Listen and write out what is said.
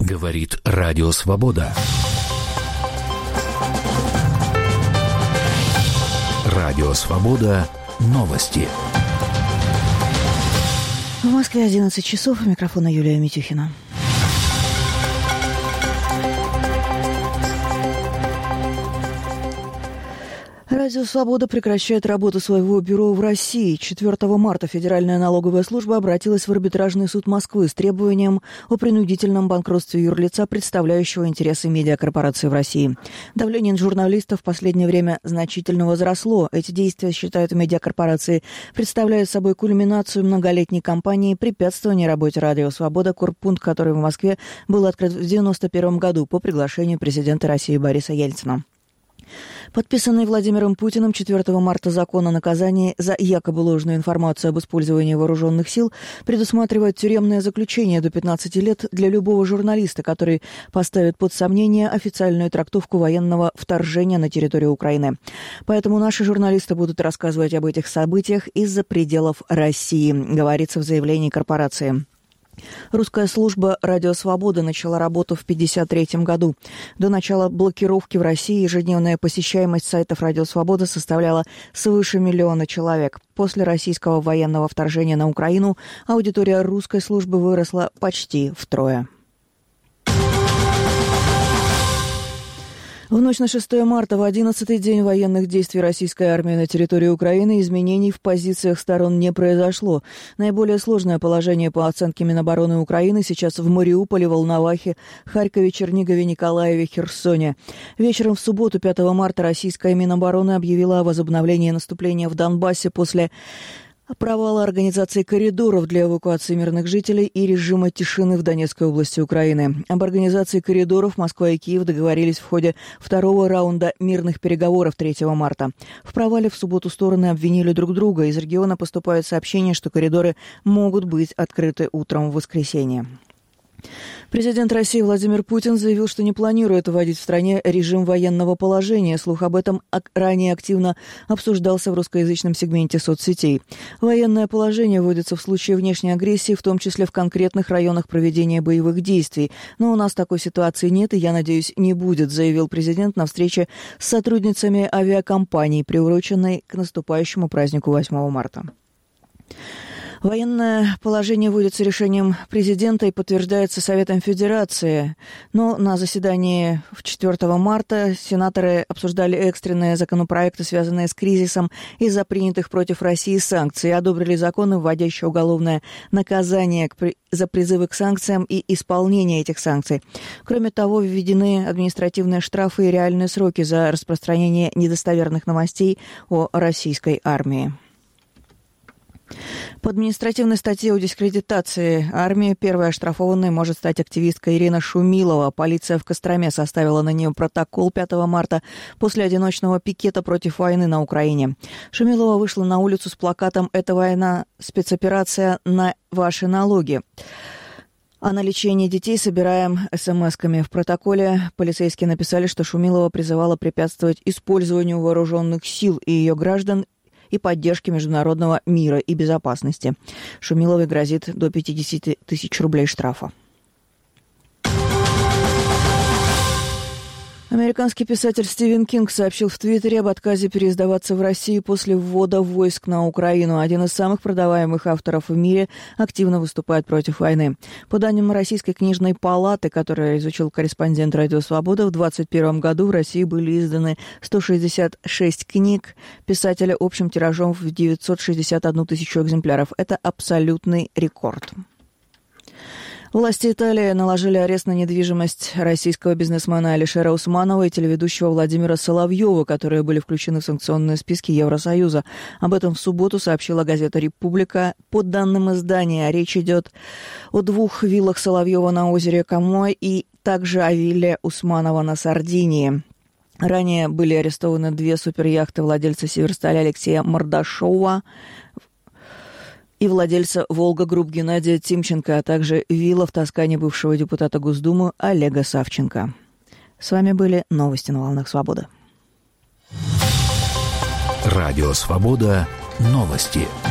Говорит Радио Свобода. Радио Свобода. Новости. В Москве 11 часов. У микрофона Юлия Митюхина. Радио «Свобода» прекращает работу своего бюро в России. 4 марта Федеральная налоговая служба обратилась в арбитражный суд Москвы с требованием о принудительном банкротстве юрлица, представляющего интересы медиакорпорации в России. Давление на журналистов в последнее время значительно возросло. Эти действия, считают медиакорпорации, представляют собой кульминацию многолетней кампании препятствования работе Радио «Свобода», корпункт, который в Москве был открыт в 1991 году по приглашению президента России Бориса Ельцина. Подписанный Владимиром Путиным 4 марта закон о наказании за якобы ложную информацию об использовании вооруженных сил предусматривает тюремное заключение до 15 лет для любого журналиста, который поставит под сомнение официальную трактовку военного вторжения на территорию Украины. Поэтому наши журналисты будут рассказывать об этих событиях из-за пределов России, говорится в заявлении корпорации. Русская служба «Радио Свобода» начала работу в 1953 году. До начала блокировки в России ежедневная посещаемость сайтов «Радио Свобода» составляла свыше 1 миллиона человек. После российского военного вторжения на Украину аудитория русской службы выросла почти втрое. В ночь на 6 марта, в 11-й день военных действий российской армии на территории Украины, изменений в позициях сторон не произошло. Наиболее сложное положение, по оценке Минобороны Украины, сейчас в Мариуполе, Волновахе, Харькове, Чернигове, Николаеве, Херсоне. Вечером в субботу, 5 марта, российская Минобороны объявила о возобновлении наступления в Донбассе после провала организации коридоров для эвакуации мирных жителей и режима тишины в Донецкой области Украины. Об организации коридоров Москва и Киев договорились в ходе второго раунда мирных переговоров 3 марта. В провале в субботу стороны обвинили друг друга. Из региона поступают сообщения, что коридоры могут быть открыты утром в воскресенье. Президент России Владимир Путин заявил, что не планирует вводить в стране режим военного положения. Слух об этом ранее активно обсуждался в русскоязычном сегменте соцсетей. Военное положение вводится в случае внешней агрессии, в том числе в конкретных районах проведения боевых действий. Но у нас такой ситуации нет и, я надеюсь, не будет, заявил президент на встрече с сотрудницами авиакомпаний, приуроченной к наступающему празднику 8 марта. Военное положение вводится решением президента и подтверждается Советом Федерации. Но на заседании 4 марта сенаторы обсуждали экстренные законопроекты, связанные с кризисом из-за принятых против России санкций, и одобрили законы, вводящие уголовное наказание за призывы к санкциям и исполнение этих санкций. Кроме того, введены административные штрафы и реальные сроки за распространение недостоверных новостей о российской армии. По административной статье о дискредитации армии первой оштрафованной может стать активистка Ирина Шумилова. Полиция в Костроме составила на нее протокол 5 марта после одиночного пикета против войны на Украине. Шумилова вышла на улицу с плакатом «Это война, спецоперация на ваши налоги». А на лечение детей собираем смс-ками. В протоколе полицейские написали, что Шумилова призывала препятствовать использованию вооруженных сил и ее граждан и поддержки международного мира и безопасности. Шумиловой грозит до 50 тысяч рублей штрафа. Американский писатель Стивен Кинг сообщил в Твиттере об отказе переиздаваться в России после ввода войск на Украину. Один из самых продаваемых авторов в мире активно выступает против войны. По данным Российской книжной палаты, которую изучил корреспондент «Радио Свобода», в 2021 году в России были изданы 166 книг писателя общим тиражом в 961 тысячу экземпляров. Это абсолютный рекорд. Власти Италии наложили арест на недвижимость российского бизнесмена Алишера Усманова и телеведущего Владимира Соловьева, которые были включены в санкционные списки Евросоюза. Об этом в субботу сообщила газета «Република». По данным издания, речь идет о 2 виллах Соловьева на озере Комо и также о вилле Усманова на Сардинии. Ранее были арестованы 2 суперяхты владельца «Северстали» Алексея Мордашова и владельца «Волга Групп» Геннадия Тимченко, а также вилла в Тоскане бывшего депутата Госдумы Олега Савченко. С вами были новости на волнах Свободы. Радио Свобода. Новости.